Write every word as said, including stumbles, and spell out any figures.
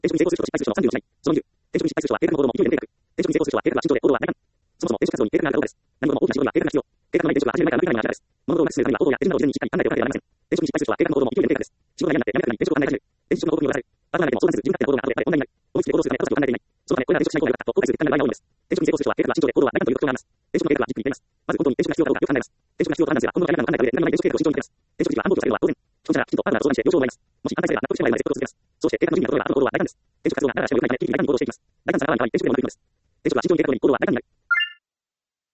転職に成功する人と失敗する人のさんじゅうよじかん。そのにじゅう。転職に失敗する人は計画の行動も有意義で明確。転職に成功する人は計画が慎重で行動は大胆。そもそも転職活動に計画があるかどうかです。何事も大きな仕事には計画が必要。計画のない転職は始める前から無理からになるです。物事を成し遂げるためには行動や手順などを事前にしっかり考えておかなければなりません。転職に失敗する人は計画の行動も有意義で明確です。仕事が嫌になってやめたくなり転職を考え始める。転職の報告によらざる。パートナーでも相談せず自分勝手な行動が後でやっぱり問題になる。思いつきで行動するため後先を考えていない。そのためこれら転職しない方が良かったと後悔する結果になる場合が多いのです。転職に成功する人は計画が慎重で行動は大胆という特徴があります。転職の計画はじっくり見ています。まず本当に転職が必要かどうかよく考えます。転職が必要と判断すれば今後が嫌なのか考えた上で何もない転職計画を慎重に立てます。転職時は暗号機を下げるのは当然。既婚者がきちんとパートナーと相談して了承をもらいます。もし反対すれば納得してもらえるまで説得を続けます。そうして計画の準備が整えば後の行動は大胆です。転職活動が長らしても良くないため日々大胆に行動していきます。大胆さが現れる場合転職でも乗り切るのです。転職は慎重に計画に行動は大胆になる。